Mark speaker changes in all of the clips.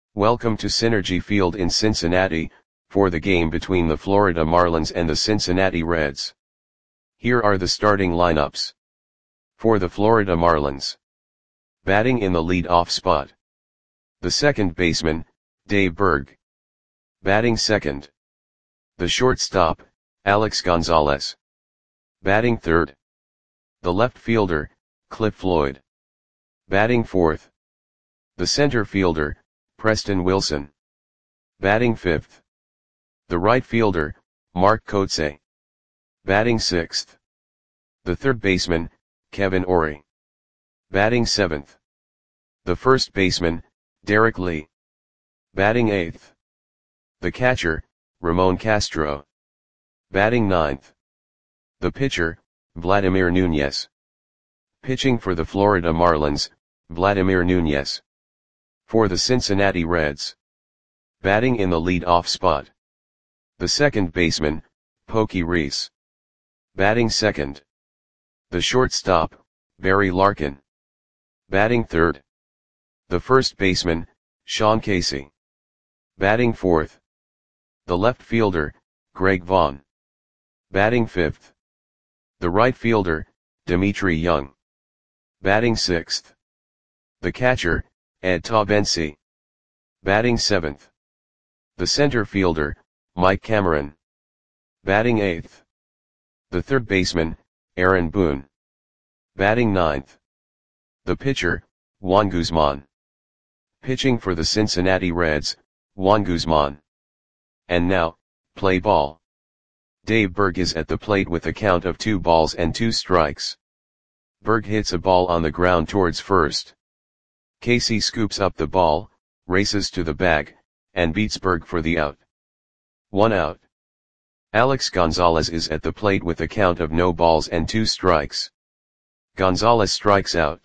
Speaker 1: Welcome to Synergy Field in Cincinnati, for the game between the Florida Marlins and the Cincinnati Reds. Here are the starting lineups. For the Florida Marlins. Batting in the lead-off spot. The second baseman, Dave Burg. Batting second. The shortstop, Alex Gonzalez. Batting third. The left fielder, Cliff Floyd. Batting fourth. The center fielder, Preston Wilson. Batting fifth. The right fielder, Mark Kotsay. Batting sixth. The third baseman, Kevin Orie. Batting seventh. The first baseman, Derek Lee. Batting eighth. The catcher, Ramon Castro. Batting ninth. The pitcher, Vladimir Nunez. Pitching for the Florida Marlins, Vladimir Nunez. For the Cincinnati Reds. Batting in the lead-off spot. The second baseman, Pokey Reese. Batting second. The shortstop, Barry Larkin. Batting third. The first baseman, Sean Casey. Batting fourth. The left fielder, Greg Vaughn. Batting fifth. The right fielder, Dimitri Young. Batting sixth. The catcher, Ed Taubensee. Batting seventh. The center fielder, Mike Cameron. Batting eighth. The third baseman, Aaron Boone. Batting ninth. The pitcher, Juan Guzman. Pitching for the Cincinnati Reds, Juan Guzman. And now, play ball. Dave Burg is at the plate with a count of 2 balls and 2 strikes. Burg hits a ball on the ground towards first. Casey scoops up the ball, races to the bag, and beats Burg for the out. 1 out. Alex Gonzalez is at the plate with a count of no balls and 2 strikes. Gonzalez strikes out.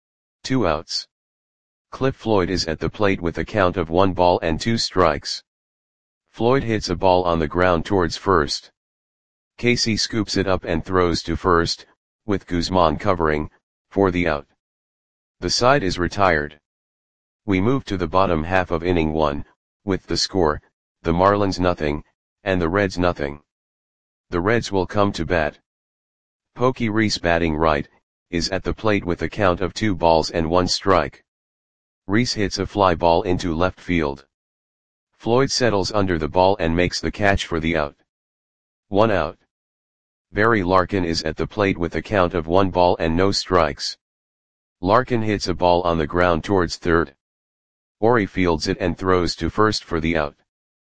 Speaker 1: 2 outs. Cliff Floyd is at the plate with a count of 1 ball and 2 strikes. Floyd hits a ball on the ground towards first. Casey scoops it up and throws to first, with Guzman covering, for the out. The side is retired. We move to the bottom half of inning 1, with the score, the Marlins nothing, and the Reds nothing. The Reds will come to bat. Pokey Reese batting right, is at the plate with a count of 2 balls and 1 strike. Reese hits a fly ball into left field. Floyd settles under the ball and makes the catch for the out. 1 out. Barry Larkin is at the plate with a count of 1 ball and no strikes. Larkin hits a ball on the ground towards third. Orie fields it and throws to first for the out.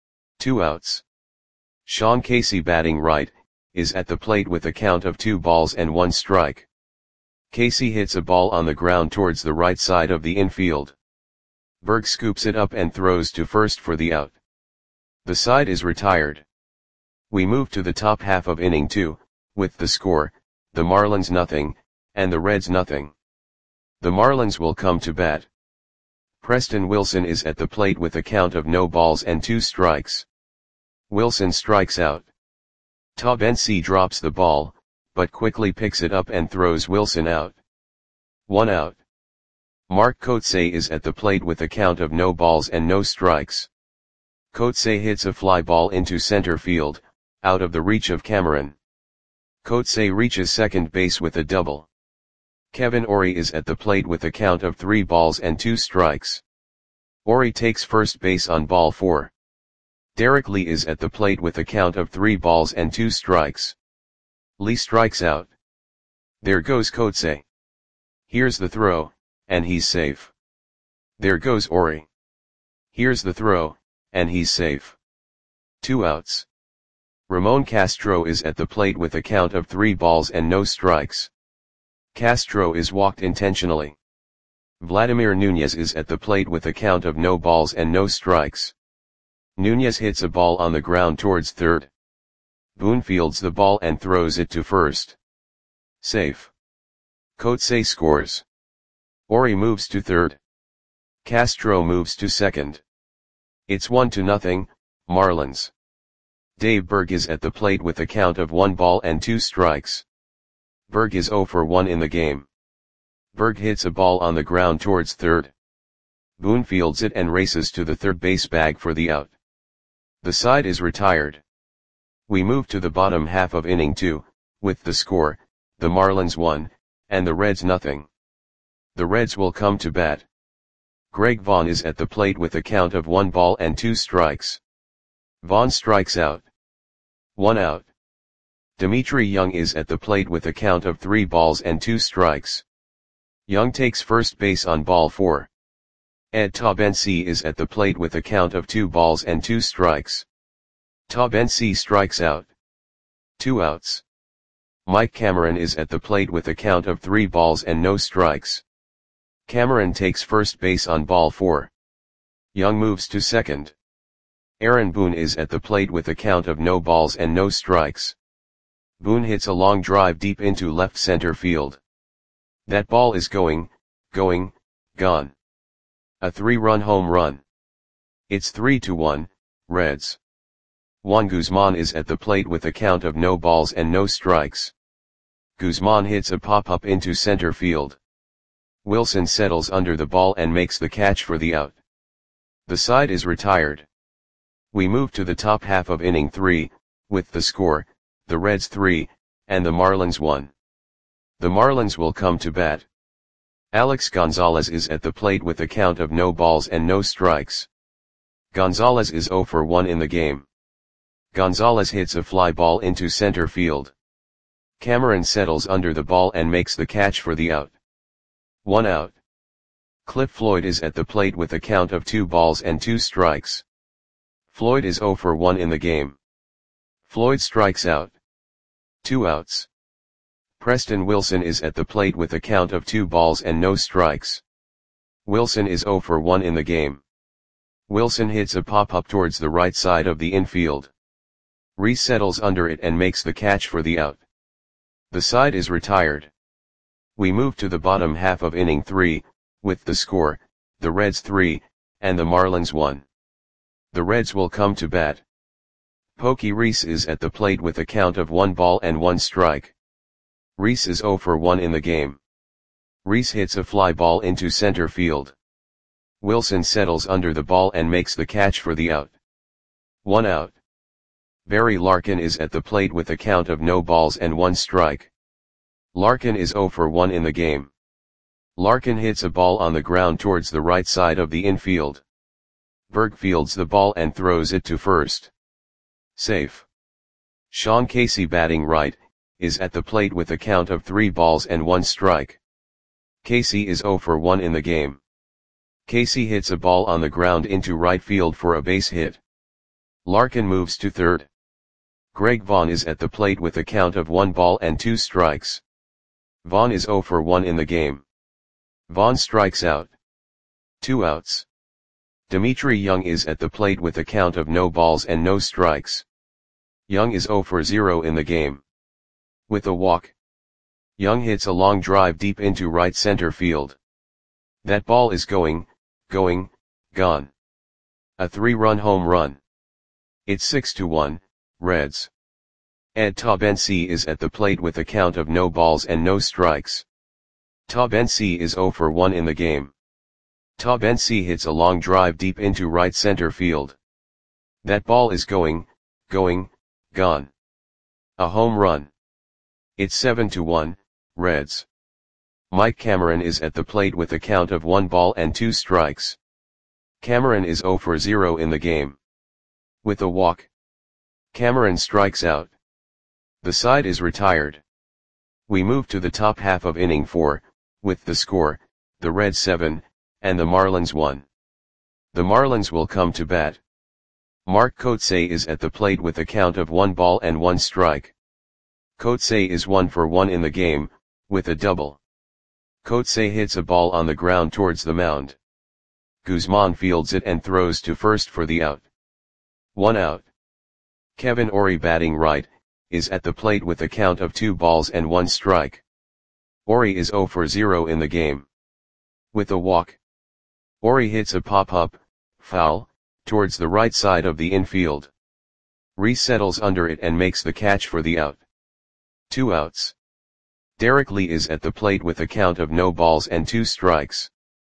Speaker 1: 2 outs. Sean Casey batting right, is at the plate with a count of 2 balls and 1 strike. Casey hits a ball on the ground towards the right side of the infield. Burg scoops it up and throws to first for the out. The side is retired. We move to the top half of inning 2, with the score, the Marlins nothing, and the Reds nothing. The Marlins will come to bat. Preston Wilson is at the plate with a count of no balls and 2 strikes. Wilson strikes out. Taubensee drops the ball, but quickly picks it up and throws Wilson out. 1 out. Mark Kotsay is at the plate with a count of no balls and no strikes. Kotsay hits a fly ball into center field, out of the reach of Cameron. Kotsay reaches second base with a double. Kevin Orie is at the plate with a count of 3 balls and 2 strikes. Orie takes first base on ball 4. Derek Lee is at the plate with a count of 3 balls and 2 strikes. Lee strikes out. There goes Kotsay. Here's the throw, and he's safe. There goes Orie. Here's the throw, and he's safe. 2 outs. Ramon Castro is at the plate with a count of 3 balls and no strikes. Castro is walked intentionally. Vladimir Nunez is at the plate with a count of no balls and no strikes. Nunez hits a ball on the ground towards third. Boone fields the ball and throws it to first. Safe. Kotsay scores. Orie moves to third. Castro moves to second. It's 1-0, Marlins. Dave Burg is at the plate with a count of 1 ball and 2 strikes. Burg is 0 for 1 in the game. Burg hits a ball on the ground towards third. Boone fields it and races to the third base bag for the out. The side is retired. We move to the bottom half of inning 2, with the score, the Marlins 1, and the Reds nothing. The Reds will come to bat. Greg Vaughn is at the plate with a count of 1 ball and 2 strikes. Vaughn strikes out. 1 out. Dimitri Young is at the plate with a count of 3 balls and 2 strikes. Young takes first base on ball 4. Ed Taubensee is at the plate with a count of 2 balls and 2 strikes. Taubensee strikes out. 2 outs. Mike Cameron is at the plate with a count of 3 balls and no strikes. Cameron takes first base on ball 4. Young moves to second. Aaron Boone is at the plate with a count of no balls and no strikes. Boone hits a long drive deep into left center field. That ball is going, gone. A 3-run home run. It's 3-1, Reds. Juan Guzman is at the plate with a count of no balls and no strikes. Guzman hits a pop-up into center field. Wilson settles under the ball and makes the catch for the out. The side is retired. We move to the top half of inning 3, with the score, the Reds 3, and the Marlins 1. The Marlins will come to bat. Alex Gonzalez is at the plate with a count of no balls and no strikes. Gonzalez is 0 for 1 in the game. Gonzalez hits a fly ball into center field. Cameron settles under the ball and makes the catch for the out. 1 out. Cliff Floyd is at the plate with a count of 2 balls and 2 strikes. Floyd is 0 for 1 in the game. Floyd strikes out. 2 outs. Preston Wilson is at the plate with a count of 2 balls and no strikes. Wilson is 0 for 1 in the game. Wilson hits a pop-up towards the right side of the infield. Reese settles under it and makes the catch for the out. The side is retired. We move to the bottom half of inning 3, with the score, the Reds 3, and the Marlins 1. The Reds will come to bat. Pokey Reese is at the plate with a count of 1 ball and 1 strike. Reese is 0 for 1 in the game. Reese hits a fly ball into center field. Wilson settles under the ball and makes the catch for the out. 1 out. Barry Larkin is at the plate with a count of no balls and 1 strike. Larkin is 0 for 1 in the game. Larkin hits a ball on the ground towards the right side of the infield. Berg fields the ball and throws it to first. Safe. Sean Casey, batting right, is at the plate with a count of 3 balls and 1 strike. Casey is 0 for 1 in the game. Casey hits a ball on the ground into right field for a base hit. Larkin moves to third. Greg Vaughn is at the plate with a count of 1 ball and 2 strikes. Vaughn is 0 for 1 in the game. Vaughn strikes out. 2 outs. Dimitri Young is at the plate with a count of no balls and no strikes. Young is 0 for 0 in the game. With a walk. Young hits a long drive deep into right center field. That ball is going, gone. A 3-run home run. It's 6-1, Reds. Ed Taubensee is at the plate with a count of no balls and no strikes. Taubensee is 0 for 1 in the game. Taubensee hits a long drive deep into right center field. That ball is going, gone. A home run. It's 7-1, Reds. Mike Cameron is at the plate with a count of 1 ball and 2 strikes. Cameron is 0 for 0 in the game. With a walk. Cameron strikes out. The side is retired. We move to the top half of inning 4, with the score, the Reds 7, and the Marlins 1. The Marlins will come to bat. Mark Kotsay is at the plate with a count of 1 ball and 1 strike. Kotsay is 1 for 1 in the game, with a double. Kotsay hits a ball on the ground towards the mound. Guzman fields it and throws to first for the out. 1 out. Kevin Orie, batting right, is at the plate with a count of 2 balls and 1 strike. Orie is 0 for 0 in the game. With a walk. Orie hits a pop-up, foul, towards the right side of the infield. Reese settles under it and makes the catch for the out. 2 outs. Derek Lee is at the plate with a count of no balls and 2 strikes.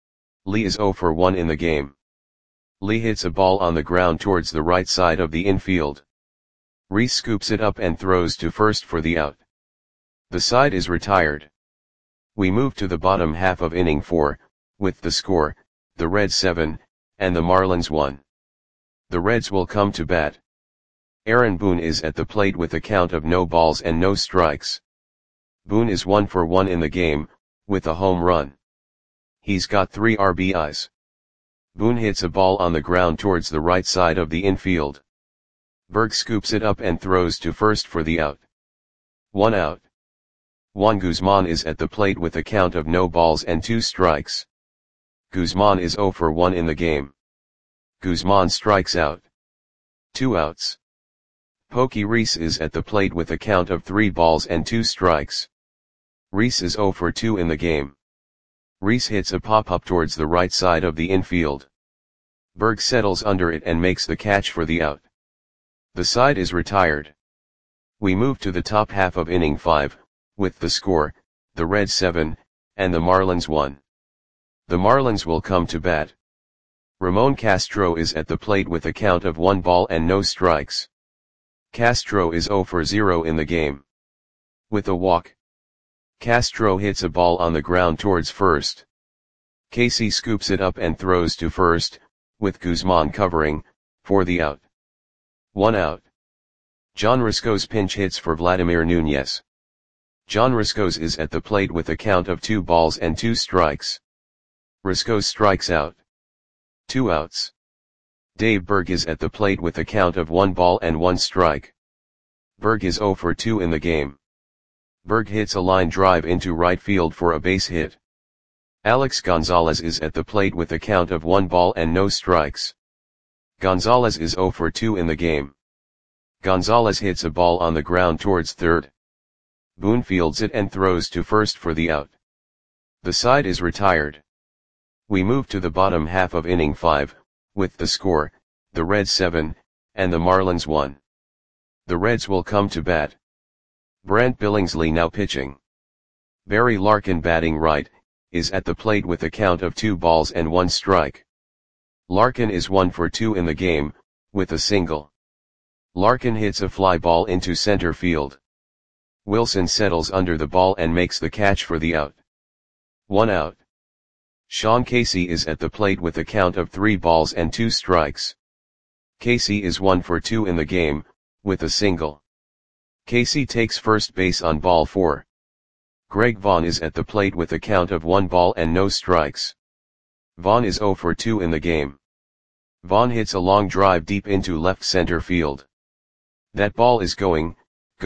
Speaker 1: Lee is 0 for 1 in the game. Lee hits a ball on the ground towards the right side of the infield. Reese scoops it up and throws to first for the out. The side is retired. We move to the bottom half of inning 4, with the score, the Reds 7, and the Marlins 1. The Reds will come to bat. Aaron Boone is at the plate with a count of no balls and no strikes. Boone is 1 for 1 in the game, with a home run. He's got 3 RBIs. Boone hits a ball on the ground towards the right side of the infield. Berg scoops it up and throws to first for the out. 1 out. Juan Guzman is at the plate with a count of no balls and 2 strikes. Guzman is 0 for 1 in the game. Guzman strikes out. 2 outs. Pokey Reese is at the plate with a count of 3 balls and 2 strikes. Reese is 0 for 2 in the game. Reese hits a pop-up towards the right side of the infield. Berg settles under it and makes the catch for the out. The side is retired. We move to the top half of inning 5, with the score, the Reds 7, and the Marlins 1. The Marlins will come to bat. Ramon Castro is at the plate with a count of 1 ball and no strikes. Castro is 0 for 0 in the game. With a walk. Castro hits a ball on the ground towards first. Casey scoops it up and throws to first, with Guzman covering, for the out. 1 out. John Riscos pinch hits for Vladimir Nunez. John Riscos is at the plate with a count of 2 balls and 2 strikes. Riscos strikes out. 2 outs. Dave Berg is at the plate with a count of 1 ball and 1 strike. Berg is 0 for 2 in the game. Berg hits a line drive into right field for a base hit. Alex Gonzalez is at the plate with a count of 1 ball and no strikes. Gonzalez is 0 for 2 in the game. Gonzalez hits a ball on the ground towards third. Boone fields it and throws to first for the out. The side is retired. We move to the bottom half of inning 5, with the score, the Reds 7, and the Marlins 1. The Reds will come to bat. Brant Billingsley now pitching. Barry Larkin batting right, is at the plate with a count of 2 balls and 1 strike. Larkin is 1 for 2 in the game, with a single. Larkin hits a fly ball into center field. Wilson settles under the ball and makes the catch for the out. 1 out. Sean Casey is at the plate with a count of 3 balls and 2 strikes. Casey is 1 for 2 in the game, with a single. Casey takes first base on ball 4. Greg Vaughn is at the plate with a count of 1 ball and no strikes. Vaughn is 0 for 2 in the game. Vaughn hits a long drive deep into left center field. That ball is gone.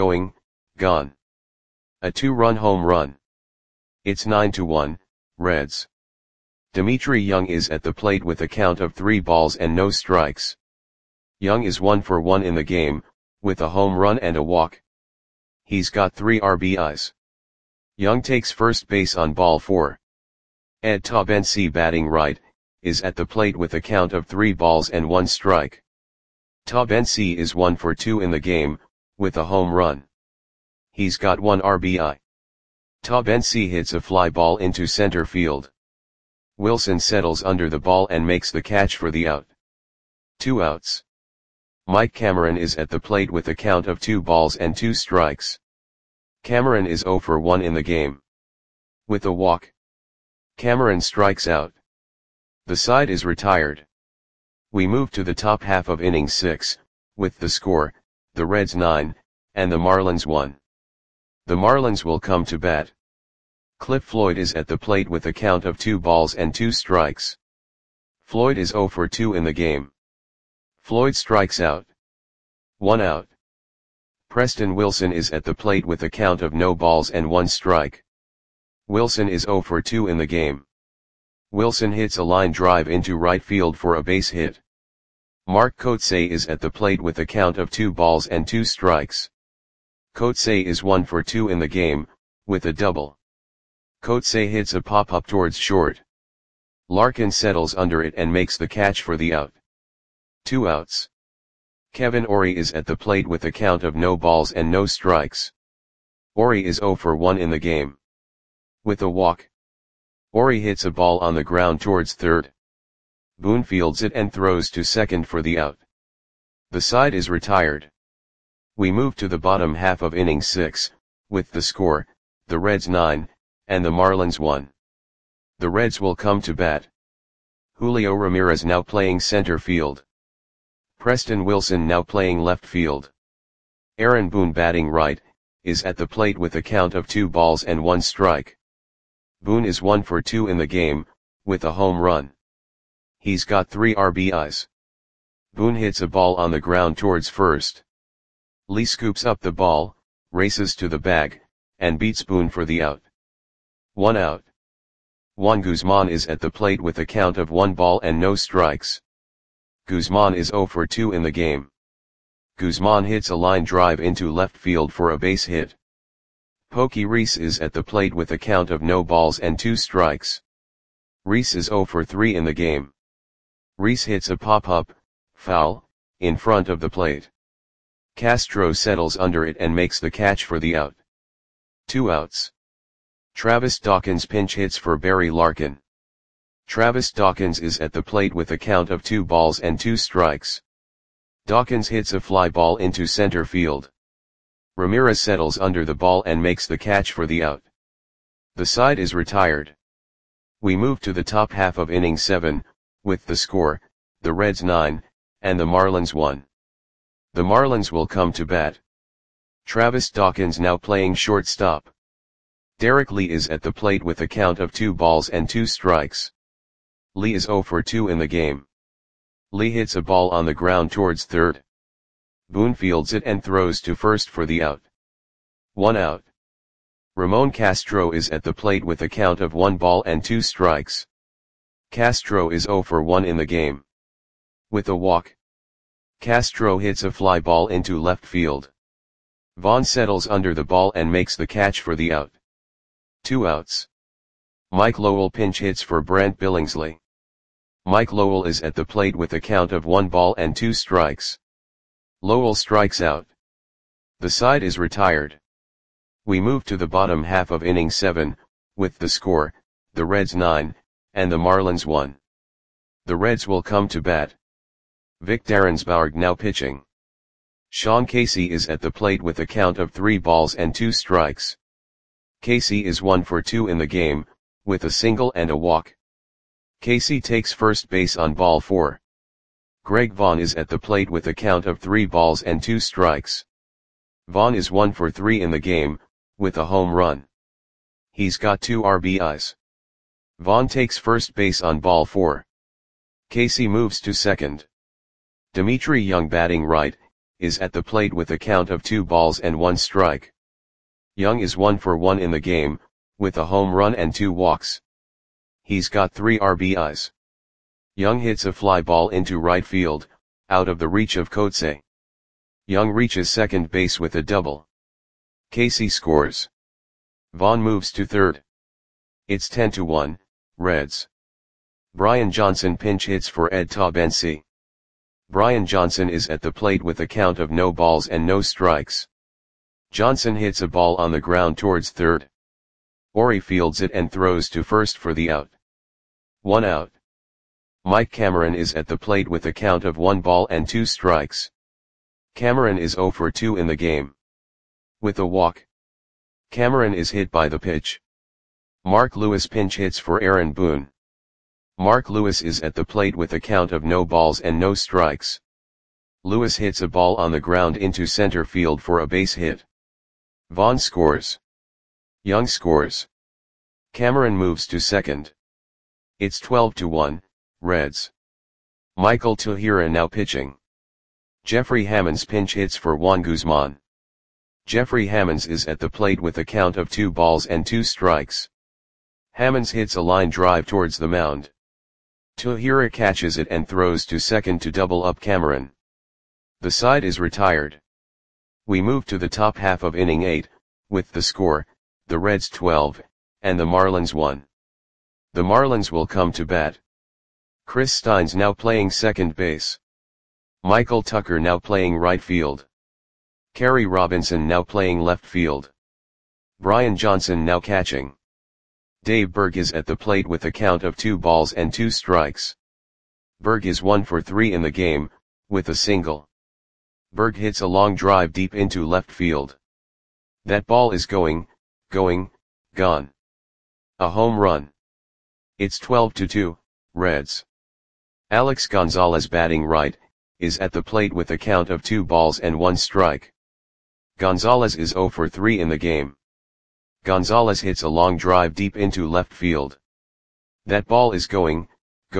Speaker 1: A 2-run home run. It's 9-1, Reds. Dimitri Young is at the plate with a count of 3 balls and no strikes. Young is 1 for 1 in the game, with a home run and a walk. He's got 3 RBIs. Young takes first base on ball 4. Ed Taubensee batting right, is at the plate with a count of 3 balls and 1 strike. Taubensee is 1 for 2 in the game, with a home run. He's got 1 RBI. Taubensee hits a fly ball into center field. Wilson settles under the ball and makes the catch for the out. 2 outs. Mike Cameron is at the plate with a count of 2 balls and 2 strikes. Cameron is 0 for 1 in the game. With a walk. Cameron strikes out. The side is retired. We move to the top half of inning 6, with the score, the Reds 9, and the Marlins 1. The Marlins will come to bat. Cliff Floyd is at the plate with a count of 2 balls and 2 strikes. Floyd is 0 for 2 in the game. Floyd strikes out. 1 out. Preston Wilson is at the plate with a count of no balls and 1 strike. Wilson is 0 for 2 in the game. Wilson hits a line drive into right field for a base hit. Mark Kotsay is at the plate with a count of 2 balls and 2 strikes. Kotsay is 1 for 2 in the game, with a double. Kotsay hits a pop-up towards short. Larkin settles under it and makes the catch for the out. 2 outs. Kevin Orie is at the plate with a count of no balls and no strikes. Orie is 0 for 1 in the game. With a walk. Ori hits a ball on the ground towards third. Boone fields it and throws to second for the out. The side is retired. We move to the bottom half of inning 6, with the score, the Reds 9, and the Marlins 1. The Reds will come to bat. Julio Ramirez now playing center field. Preston Wilson now playing left field. Aaron Boone batting right, is at the plate with a count of 2 balls and 1 strike. Boone is 1 for 2 in the game, with a home run. He's got 3 RBIs. Boone hits a ball on the ground towards first. Lee scoops up the ball, races to the bag, and beats Boone for the out. 1 out. Juan Guzman is at the plate with a count of 1 ball and no strikes. Guzman is 0 for 2 in the game. Guzman hits a line drive into left field for a base hit. Pokey Reese is at the plate with a count of no balls and 2 strikes. Reese is 0 for 3 in the game. Reese hits a pop-up, foul, in front of the plate. Castro settles under it and makes the catch for the out. 2 outs. Travis Dawkins pinch hits for Barry Larkin. Travis Dawkins is at the plate with a count of 2 balls and 2 strikes. Dawkins hits a fly ball into center field. Ramirez settles under the ball and makes the catch for the out. The side is retired. We move to the top half of inning 7, with the score, the Reds 9, and the Marlins 1. The Marlins will come to bat. Travis Dawkins now playing shortstop. Derek Lee is at the plate with a count of 2 balls and 2 strikes. Lee is 0 for 2 in the game. Lee hits a ball on the ground towards third. Boone fields it and throws to first for the out. 1 out. Ramon Castro is at the plate with a count of 1 ball and 2 strikes. Castro is 0 for 1 in the game. With a walk, Castro hits a fly ball into left field. Vaughn settles under the ball and makes the catch for the out. 2 outs. Mike Lowell pinch hits for Brant Billingsley. Mike Lowell is at the plate with a count of 1 ball and 2 strikes. Lowell strikes out. The side is retired. We move to the bottom half of inning 7, with the score, the Reds 9, and the Marlins 1. The Reds will come to bat. Vic Darrensbourg now pitching. Sean Casey is at the plate with a count of 3 balls and 2 strikes. Casey is 1 for 2 in the game, with a single and a walk. Casey takes first base on ball 4. Greg Vaughn is at the plate with a count of 3 balls and 2 strikes. Vaughn is 1 for 3 in the game, with a home run. He's got 2 RBIs. Vaughn takes first base on ball 4. Casey moves to second. Dimitri Young batting right, is at the plate with a count of 2 balls and 1 strike. Young is 1 for 1 in the game, with a home run and 2 walks. He's got 3 RBIs. Young hits a fly ball into right field, out of the reach of Kotze. Young reaches second base with a double. Casey scores. Vaughn moves to third. It's 10-1, Reds. Brian Johnson pinch hits for Ed Taubensee. Brian Johnson is at the plate with a count of no balls and no strikes. Johnson hits a ball on the ground towards third. Ori fields it and throws to first for the out. 1 out. Mike Cameron is at the plate with a count of 1 ball and 2 strikes. Cameron is 0 for 2 in the game. With a walk, Cameron is hit by the pitch. Mark Lewis pinch hits for Aaron Boone. Mark Lewis is at the plate with a count of no balls and no strikes. Lewis hits a ball on the ground into center field for a base hit. Vaughn scores. Young scores. Cameron moves to second. It's 12-1, Reds. Michael Tahira now pitching. Jeffrey Hammonds pinch hits for Juan Guzman. Jeffrey Hammonds is at the plate with a count of 2 balls and 2 strikes. Hammonds hits a line drive towards the mound. Tahira catches it and throws to second to double up Cameron. The side is retired. We move to the top half of inning 8, with the score, the Reds 12, and the Marlins 1. The Marlins will come to bat. Chris Steins now playing second base. Michael Tucker now playing right field. Kerry Robinson now playing left field. Brian Johnson now catching. Dave Berg is at the plate with a count of 2 balls and 2 strikes. Berg is 1 for 3 in the game, with a single. Berg hits a long drive deep into left field. That ball is going, gone. A home run. It's 12-2, Reds. Alex Gonzalez, batting right, is at the plate with a count of 2 balls and 1 strike. Gonzalez is 0 for 3 in the game. Gonzalez hits a long drive deep into left field. That ball is going,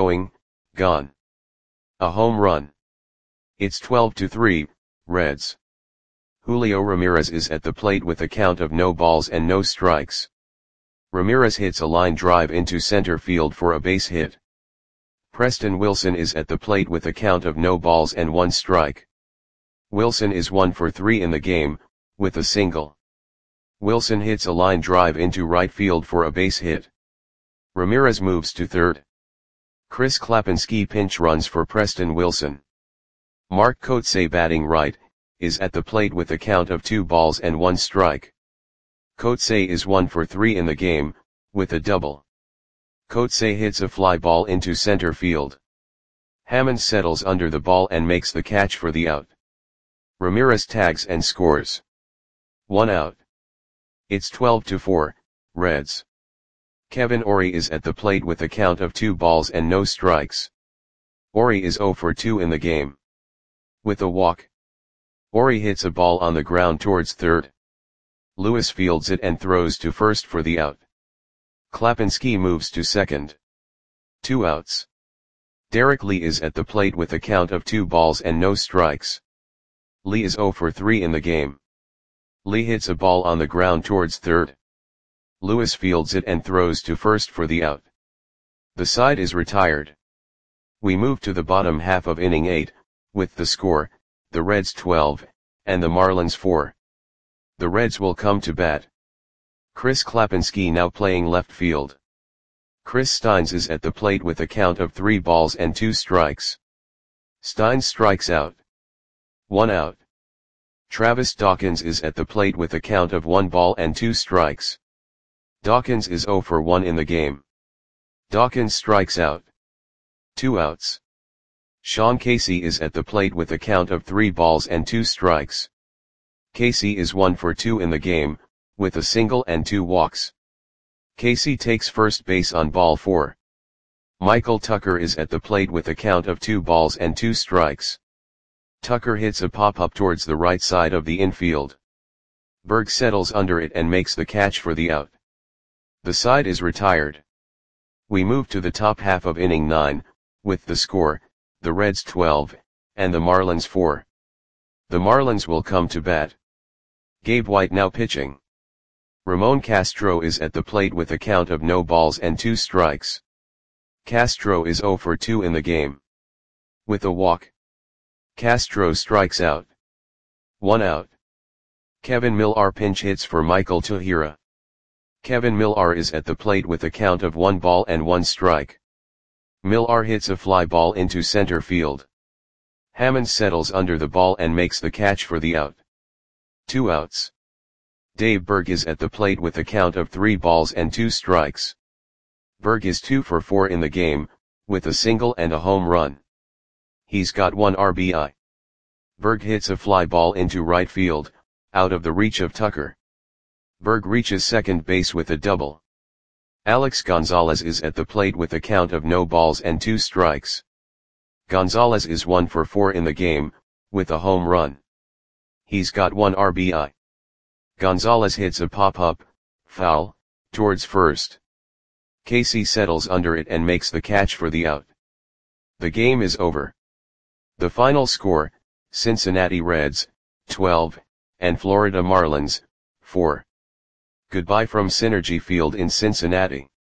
Speaker 1: gone. A home run. It's 12-3, Reds. Julio Ramirez is at the plate with a count of no balls and no strikes. Ramirez hits a line drive into center field for a base hit. Preston Wilson is at the plate with a count of no balls and 1 strike. Wilson is 1 for 3 in the game, with a single. Wilson hits a line drive into right field for a base hit. Ramirez moves to third. Chris Klapinski pinch runs for Preston Wilson. Mark Kotsay, batting right, is at the plate with a count of 2 balls and 1 strike. Kotsay is 1 for 3 in the game, with a double. Kotsay hits a fly ball into center field. Hammond settles under the ball and makes the catch for the out. Ramirez tags and scores. 1 out. It's 12-4, Reds. Kevin Orie is at the plate with a count of 2 balls and no strikes. Orie is 0 for 2 in the game. With a walk. Orie hits a ball on the ground towards third. Lewis fields it and throws to first for the out. Klapinski moves to second. 2 outs. Derek Lee is at the plate with a count of 2 balls and no strikes. Lee is 0 for 3 in the game. Lee hits a ball on the ground towards third. Lewis fields it and throws to first for the out. The side is retired. We move to the bottom half of inning 8, with the score, the Reds 12, and the Marlins 4. The Reds will come to bat. Chris Klapinski now playing left field. Chris Steins is at the plate with a count of 3 balls and 2 strikes. Steins strikes out. 1 out. Travis Dawkins is at the plate with a count of 1 ball and 2 strikes. Dawkins is 0 for 1 in the game. Dawkins strikes out. 2 outs. Sean Casey is at the plate with a count of 3 balls and 2 strikes. Casey is 1 for 2 in the game, with a single and 2 walks. Casey takes first base on ball 4. Michael Tucker is at the plate with a count of 2 balls and 2 strikes. Tucker hits a pop-up towards the right side of the infield. Berg settles under it and makes the catch for the out. The side is retired. We move to the top half of inning 9, with the score, the Reds 12, and the Marlins 4. The Marlins will come to bat. Gabe White now pitching. Ramon Castro is at the plate with a count of no balls and 2 strikes. Castro is 0 for 2 in the game. With a walk. Castro strikes out. 1 out. Kevin Millar pinch hits for Michael Tahira. Kevin Millar is at the plate with a count of 1 ball and 1 strike. Millar hits a fly ball into center field. Hammond settles under the ball and makes the catch for the out. 2 outs. Dave Berg is at the plate with a count of 3 balls and 2 strikes. Berg is 2 for 4 in the game, with a single and a home run. He's got 1 RBI. Berg hits a fly ball into right field, out of the reach of Tucker. Berg reaches second base with a double. Alex Gonzalez is at the plate with a count of no balls and 2 strikes. Gonzalez is 1 for 4 in the game, with a home run. He's got 1 RBI. Gonzalez hits a pop-up, foul, towards first. Casey settles under it and makes the catch for the out. The game is over. The final score, Cincinnati Reds, 12, and Florida Marlins, 4. Goodbye from Synergy Field in Cincinnati.